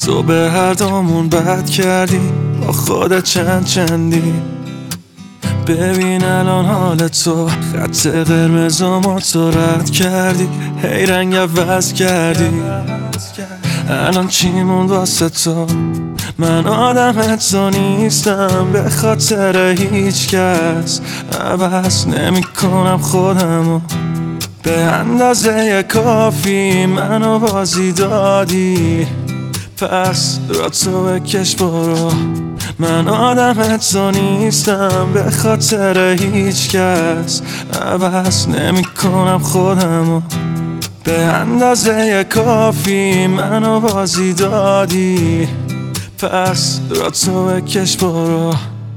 تو به هر دومون بد کردی، با خودت چندی. ببین الان حال تو، خط قرمزامو تو رد کردی، هی رنگ عوض کردی. الان چی موند واسه تو؟ من آدم تو نیستم، به خاطر هیچ کس عوض نمی کنم خودمو. به اندازه کافی منو بازی دادی، پس را تو بکش برو. من آدم تو نیستم، به خاطر هیچ کس عوض نمی کنم خودمو. به اندازه کافی منو بازی دادی، پس را تو بکش برو.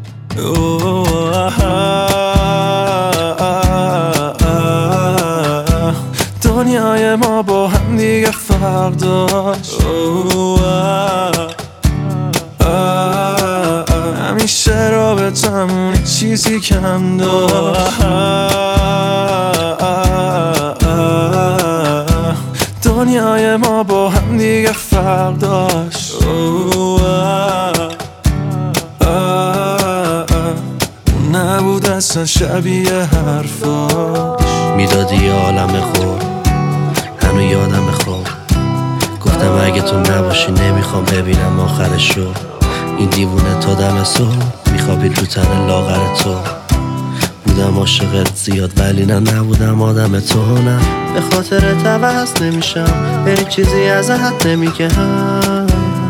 دنیای ما با هم دیگه فرق داشت، همیشه رابطمون چیزی کم داشت. دنیای ما با هم دیگه فرق داشت، اون نبود اصلا شبیه حرفاش. میدادی یه عالم خور، هنو یادم خواب. گفتم اگه تو نباشی نمیخوام ببینم آخرشو. این دیوونه تا دم صبح میخوابی رو تن لاغر تو. بودم عاشقت زیاد ولی نبودم آدم تو. نه به خاطر عوض نمیشم، به این چیزی ازت نمیگم.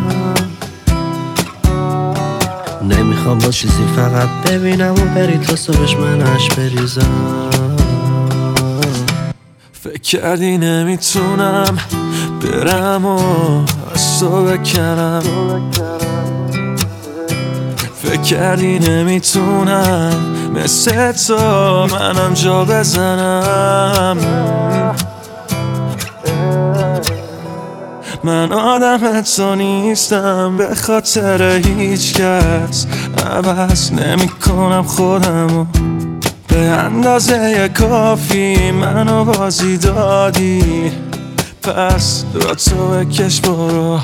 نمیخوام با چیزی فقط ببینم و بری تا صبحش منش بریزم. فکر کردی نمیتونم برم و از تو بکنم، فکر کردی نمیتونم مثل تو منم جا بزنم. من آدم تو نیستم، به خاطر هیچ کس عوض نمی کنم خودمو. به اندازه کافی منو بازی دادی، پس را تو بکش برو.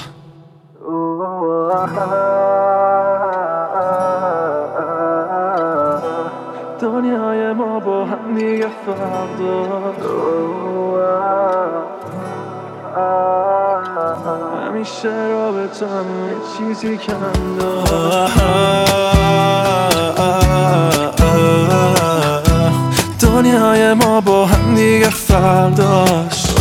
دنیای ما با هم دیگه فرق داشت، همیشه رابطمون چیزی کم داشت. دنیای ما با هم دیگه فرق داشت،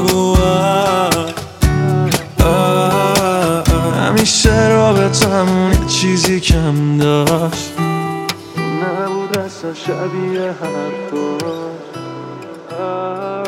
همیشه رابطمون چیزی کم داشت. نبود اصلا شبیه حرفاش.